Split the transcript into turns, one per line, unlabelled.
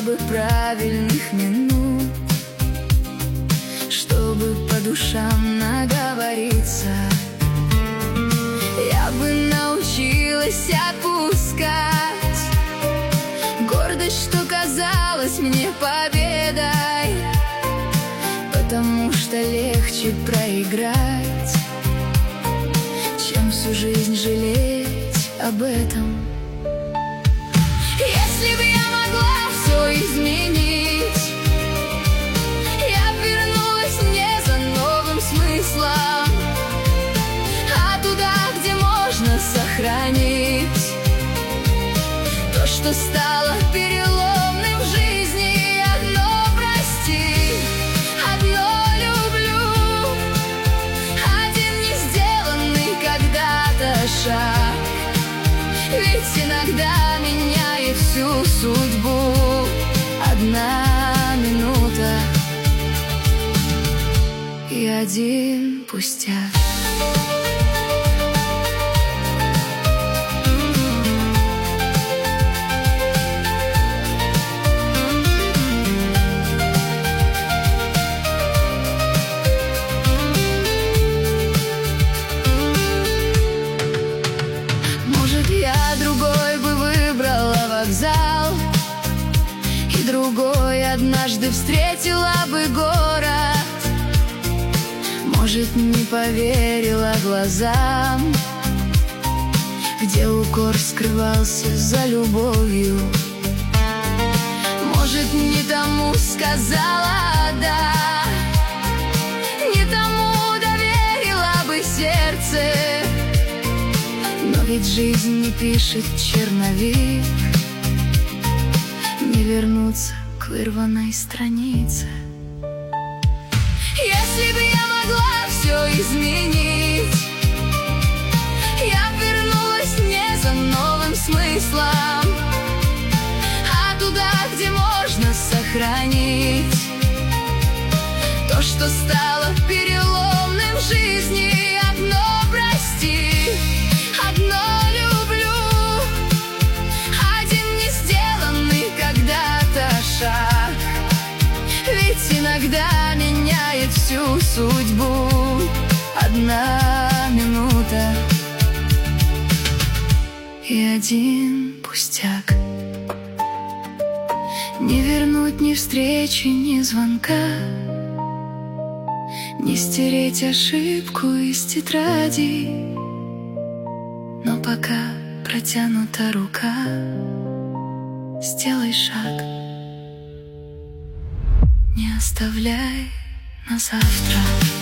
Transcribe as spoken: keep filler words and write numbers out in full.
бы правильных минут, чтобы по душам наговориться. Я бы научилась отпускать гордость, что казалась мне победой, потому что легче проиграть, чем всю жизнь жалеть об этом. Если бы я могла все изменить, я б вернулась не за новым смыслом, а туда, где можно сохранить то, что стало переломным в жизни. Одно прости, одно люблю, один не сделанный когда-то шаг, ведь иногда меняет всю судьбу одна минута и один пустяк. И другой однажды встретила бы город, может, не поверила глазам, где укор скрывался за любовью. Может, не тому сказала «да», не тому доверила бы сердце, но ведь жизнь не пишет черновик, не вернуться к вырванной странице. Если бы я могла все изменить, я б вернулась не за новым смыслом, а туда, где можно сохранить то, что стало переломным в жизни. Одно прости, одно люблю, один не сделанный когда-то шаг, ведь иногда меняет всю судьбу одна минута и один пустяк. Не вернуть ни встречи, ни звонка, не стереть ошибку из тетради, но пока протянута рука, сделай шаг, не оставляй на завтра.